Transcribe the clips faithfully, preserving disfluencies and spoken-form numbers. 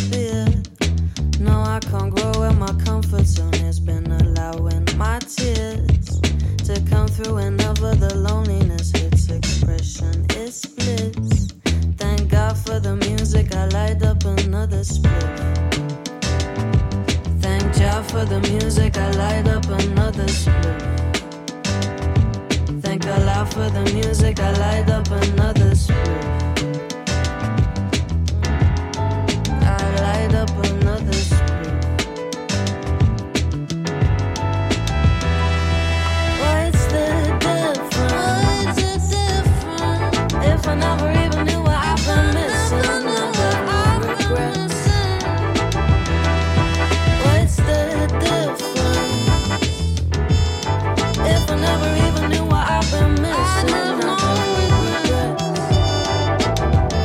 atmosphere. No, I can't grow in my comfort zone. It's been allowing my tears to come through whenever the loneliness hits. Expression is bliss. Thank God for the music. I light up another split. Thank Jah for the music. I light up another split. Thank Allah for the music. I light up another split. I light up another split. What's the difference? What's the difference? If I never even knew what I've been missing, I got no regrets. What's the difference? If I never even knew what I've been missing, I got no regrets.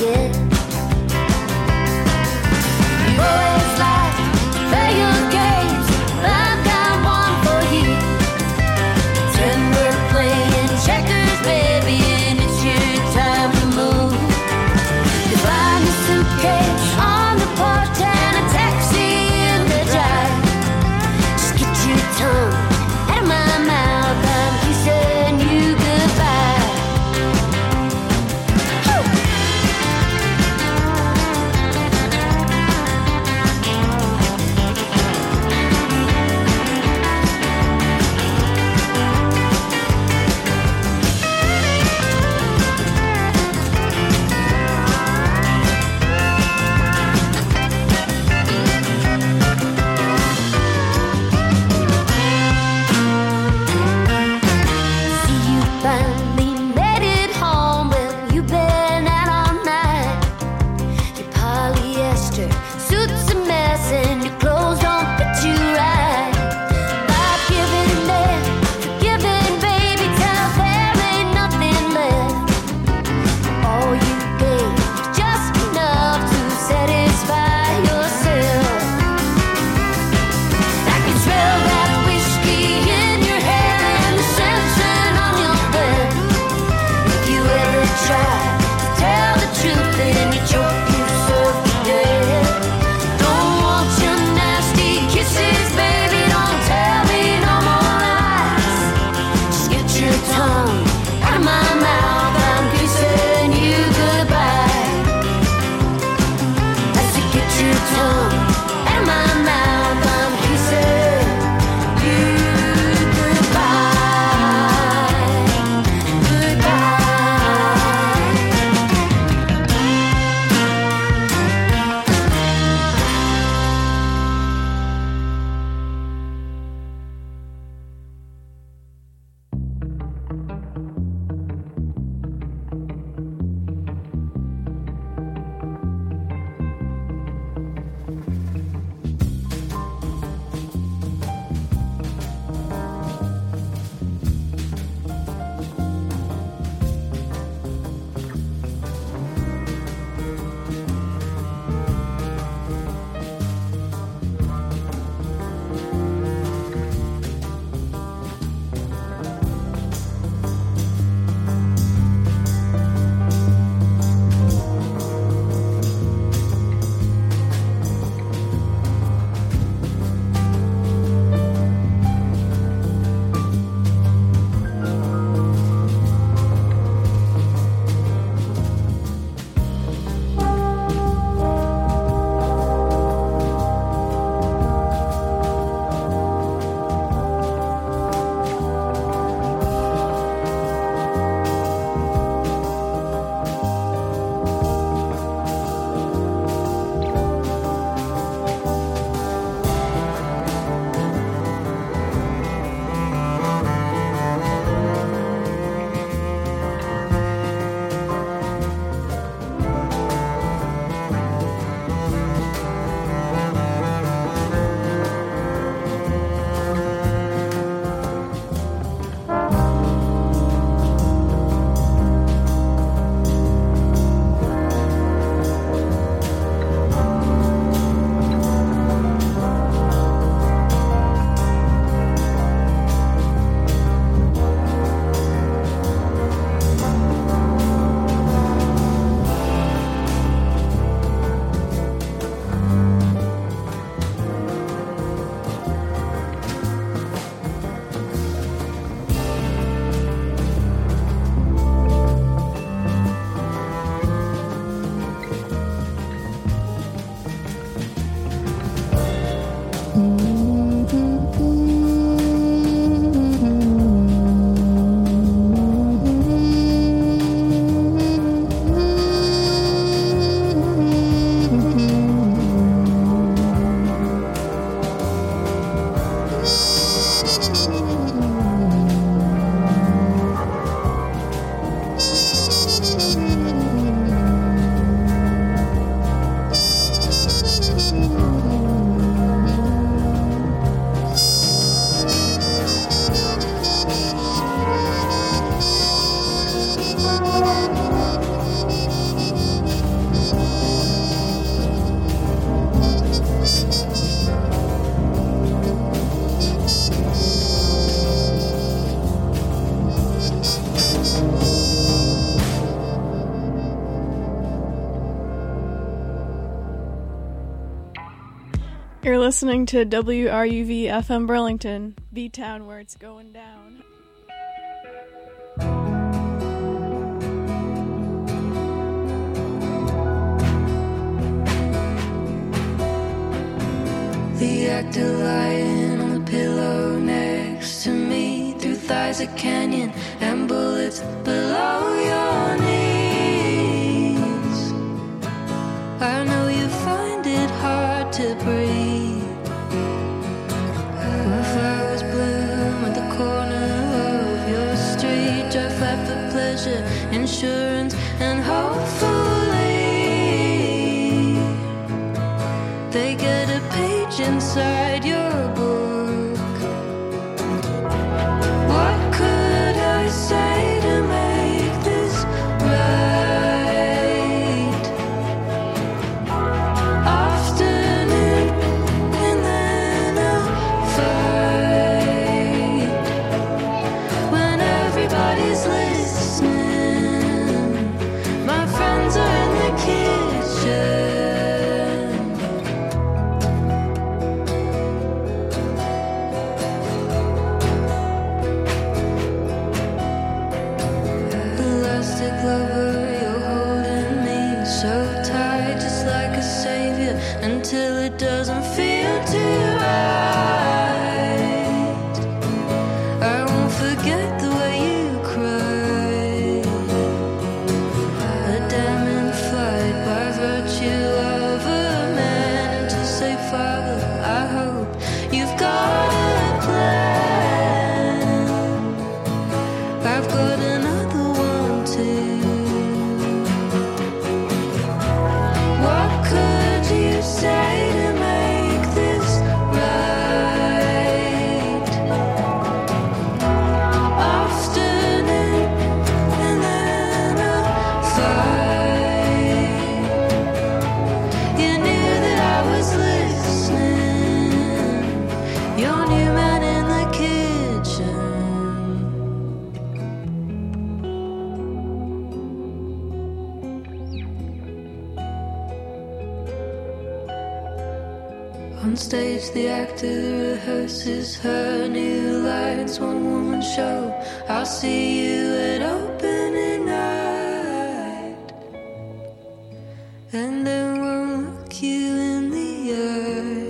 forget. You always like to play your games, but I've got one for you. Pretend we're playing checkers, baby, and it's your time to move. You find a suitcase on the porch and a taxi in the drive. Just get your tongue out of my mouth, I'm kissing you goodbye. Woo! You're listening to W R U V F M Burlington, the town where it's going down. The actor lying on the pillow next to me, through thighs a canyon and bullets below your knees. I know you find it hard to breathe. Flowers bloom at the corner of your street. Drive flat for pleasure, insurance, and hopefully they get a page inside your book. What could I say to make this right? Afternoon, and then a fight. When everybody's listening, my friends are in the kitchen. Elastic lover, you're holding me so tight, just like a savior, until it doesn't feel too right. I won't forget the way you cried. A damning fight by virtue of a man, and to say, Father, I hope you've got a plan. I've got another one too. What could you say to make this right? Afternoon, and then a fight. You knew that I was listening. Your new man in the kitchen. On stage, the actor rehearses her new lines. One woman show, I'll see you at opening night, and then won't look you in the eye.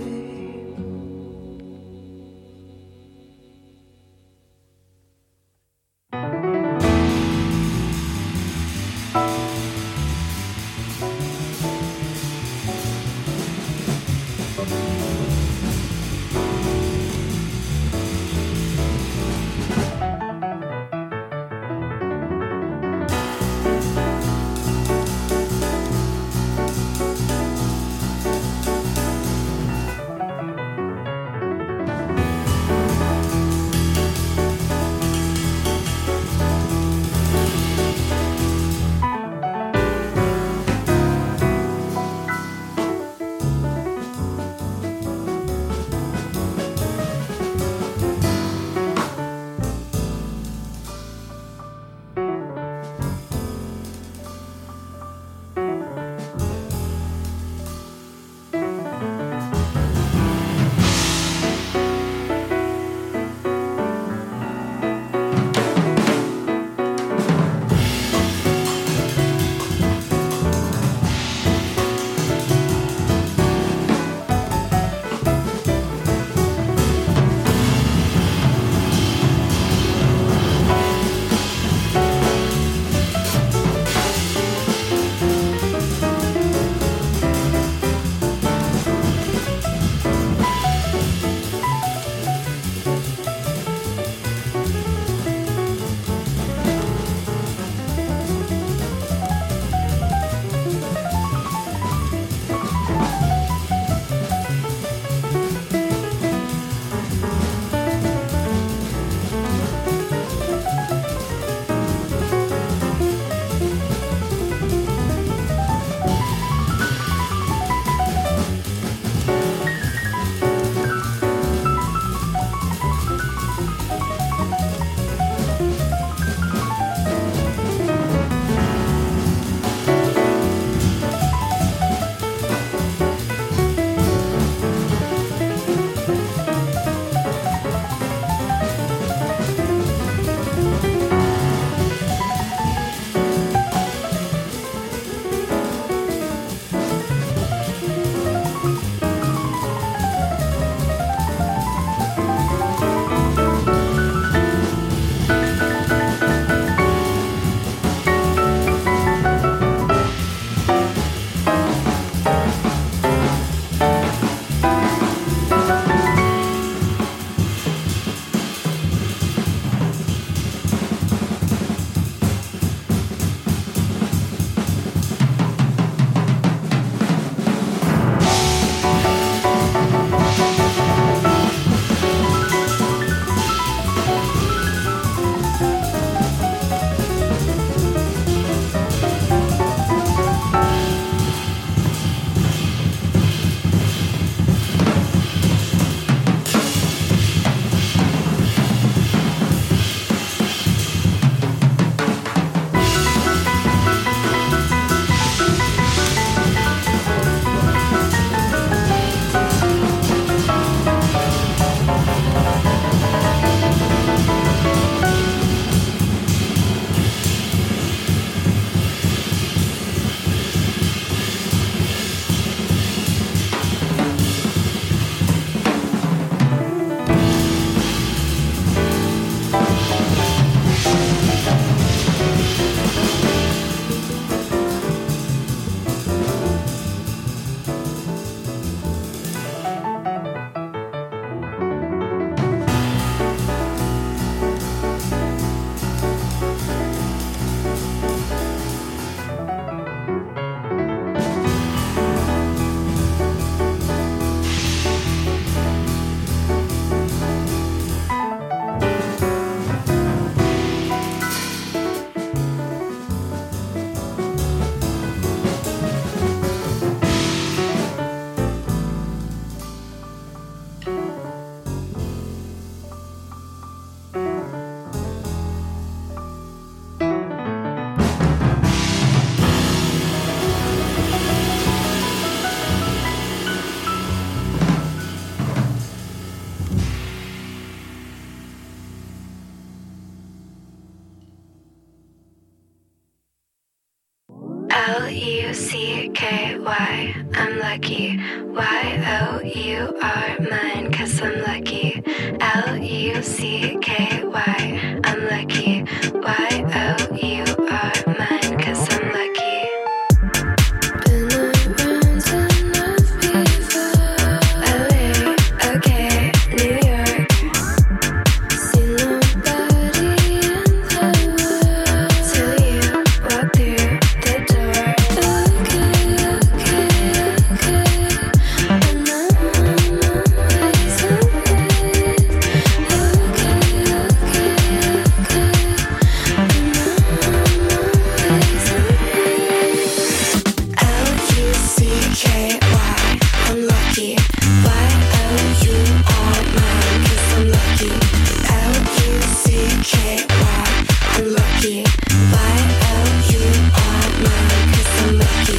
C K Y, I'm lucky. Y O U R, mine, cause I'm lucky. L U C K Y, I'm lucky. Y O U R, mine, cause I'm lucky. Been around enough before. L A, okay, New York. See nobody in the world till you walk through the door. Okay, okay, okay. And I'm always away. Okay, okay, okay. And I'm always away. L U C K Y, I'm lucky. Y O U R, mine, cause I'm lucky. L U C K Y, I'm lucky. Y O U R, mine, cause I'm lucky.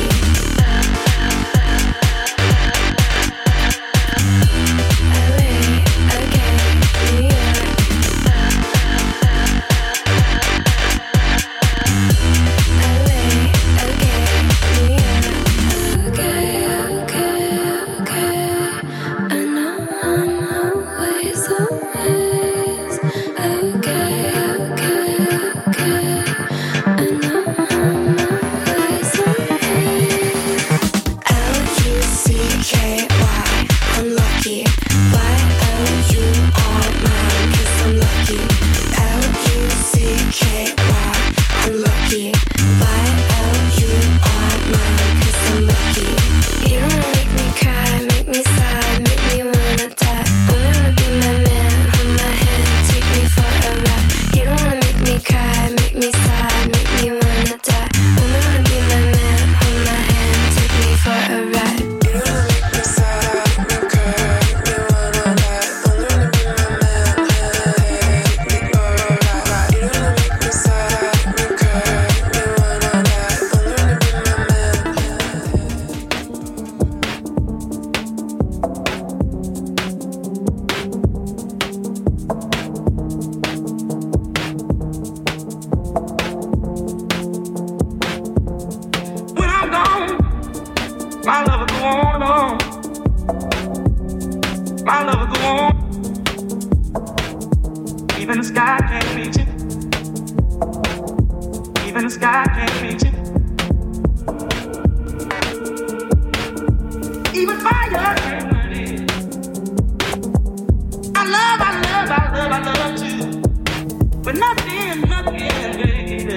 L A, okay, New York. L A, okay, New York. Okay, okay, okay. I know I'm always, always. Okay, okay, okay. I know I'm always, always. L U C K Y, I'm lucky. Y O U R, mine, cause I'm lucky. L U C K Y, I'm lucky. Y O U R, mine, cause I'm lucky. You don't wanna make me cry, make me sad, make me wanna die. Only wanna be my man, hold my hand, take me for a ride. You don't wanna make me cry, make me sad, make me wanna die. Only wanna be my man, hold my hand, take me for a ride. You don't wanna make me sad, make me cry, make me wanna die. Only wanna be my man, hold my hand, take me for a ride. You don't wanna make me sad, make me cry, make me wanna die. Only wanna be my man. When I'm gone, my love will go on, on. My love will go on. Even the sky can't reach it. Even the sky can't reach it. Even fire can't burn it. I love, I love, I love, I love you. But nothing, nothing, baby.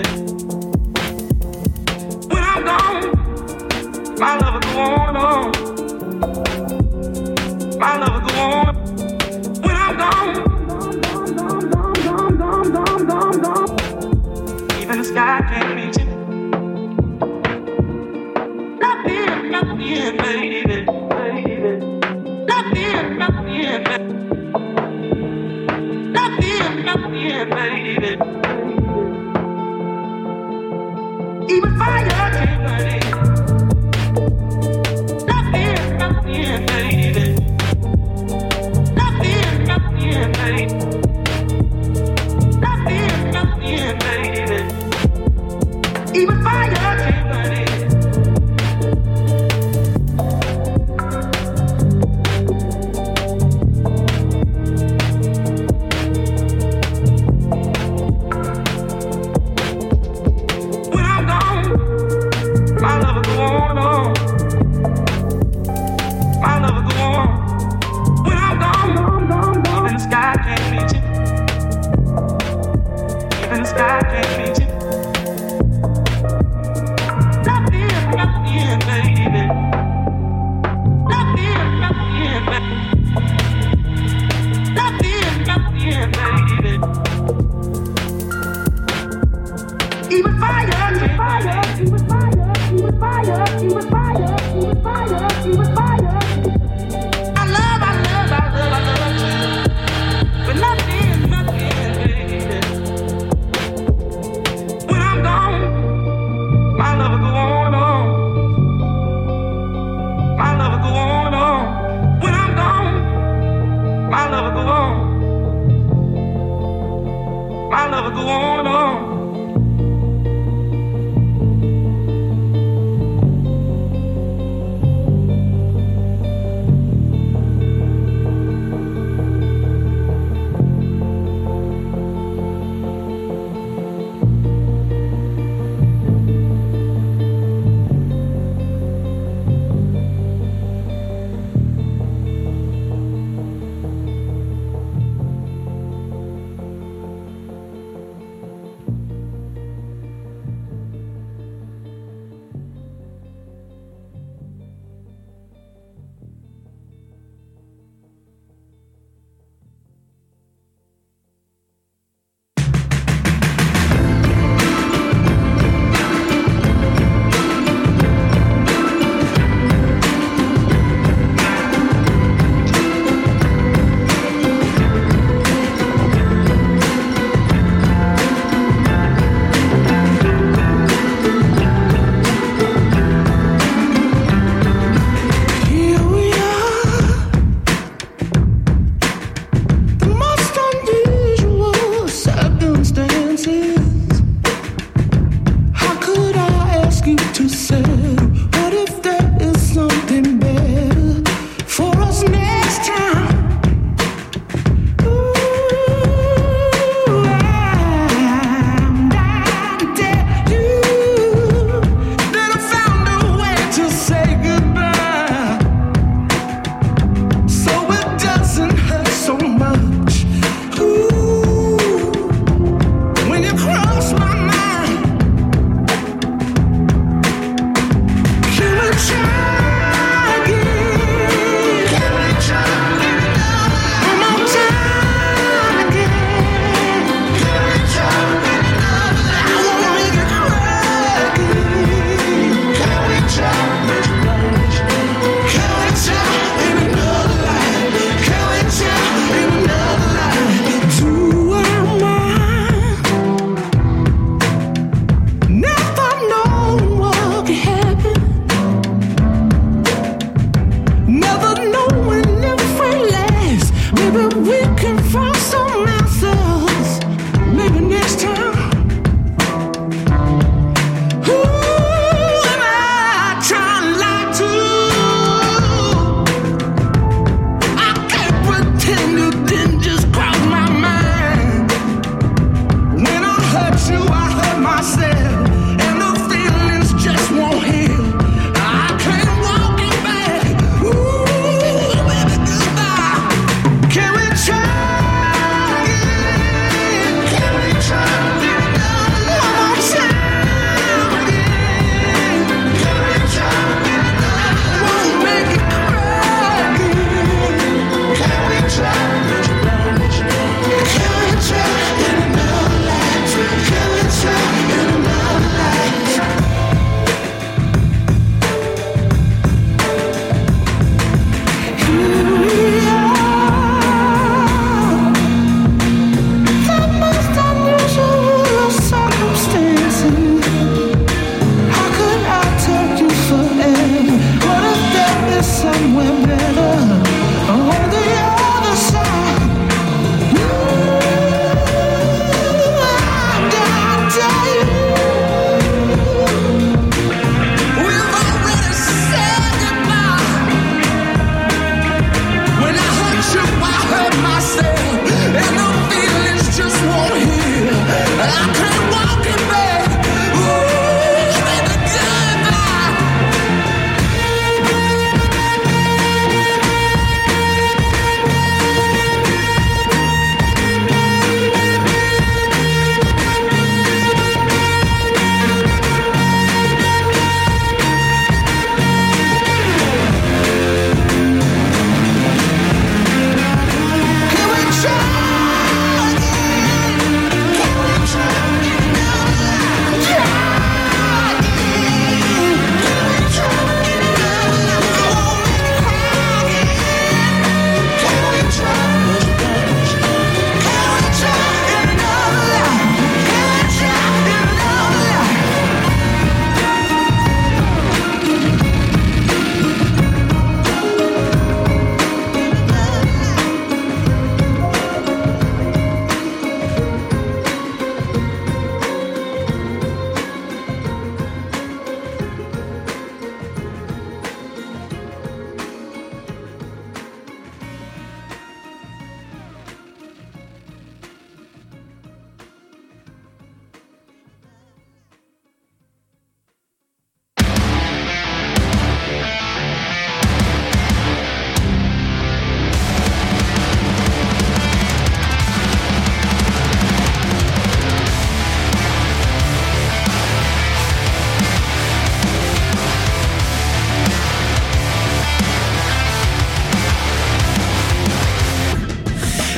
When I'm gone, my love will go on, on. My love will go on. When I'm gone, even the sky can't reach it. Nothing, nothing, baby, baby. Nothing, nothing, baby. Nothing, nothing, baby. Even fire can't burn it. Nothing, nothing, baby. Nothing, nothing, baby. Nothing, nothing, baby. Even fire can't burn it. When I'm gone, my love will go on, on. My love will go on. When I'm gone, even the sky can't reach it. Even the sky can't reach it. Nothing, nothing, baby. Nothing, nothing, baby. Nothing, nothing, baby. Even fire, even fire, even fire, even fire, even fire, even fire, even fire. I love, I love, I love, I love you. But nothing, nothing, baby. When I'm gone, my love will go on, on. My love will go on, on. When I'm gone, my love will go on. My love will go on, on.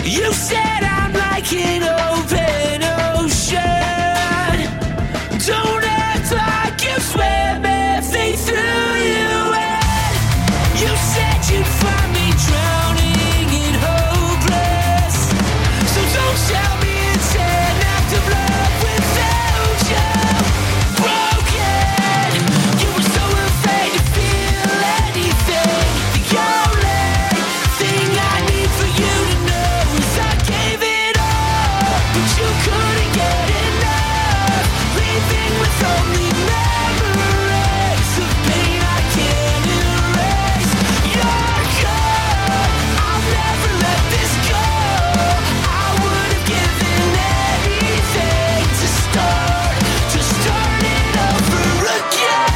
You said I'm like an open ocean. Don't act like you swim everything through you. And you said you'd find me drowning and hopeless. So don't tell me it's an act of love without you. Broken. You were so afraid to feel anything. The only thing I need for you to know is I gave it all, but you couldn't get enough. Leaving with only memories of pain I can't erase. You're gone. I'll never let this go. I would have given anything to start, to start it over again.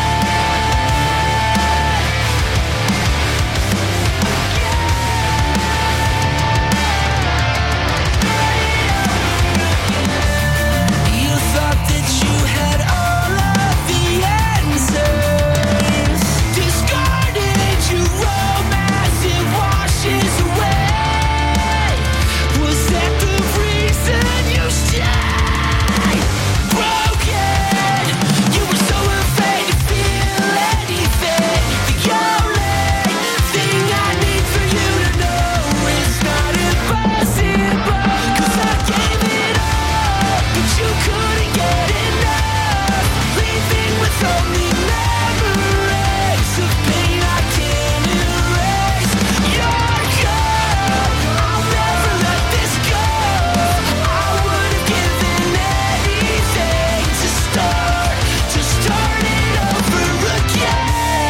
You thought that you had all of the answers. Discarded your romance, it washes away. Was that the reason you stayed? Broken. You were so afraid to feel anything. The only thing I need for you to know is not impossible. 'Cause I gave it all, but you couldn't get enough. Leaving with only memories of pain I can't erase. You're gone. I'll never let this go. I would have given anything to start, to start it over again.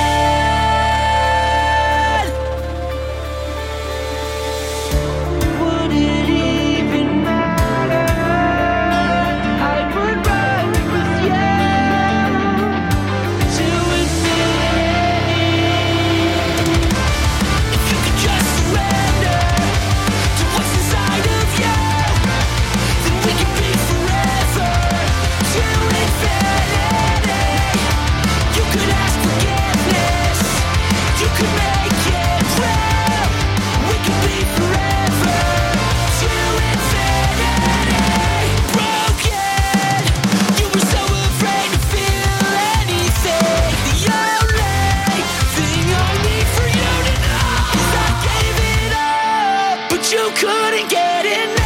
Would it even matter? I would run with you to infinity. If you could just surrender to what's inside of you, then we can be forever to infinity. You could ask forgiveness, you could make it real. We could be forever to infinity. Broken. You were so afraid to feel anything. The only thing I need for you to know is I gave it all, but you couldn't get enough.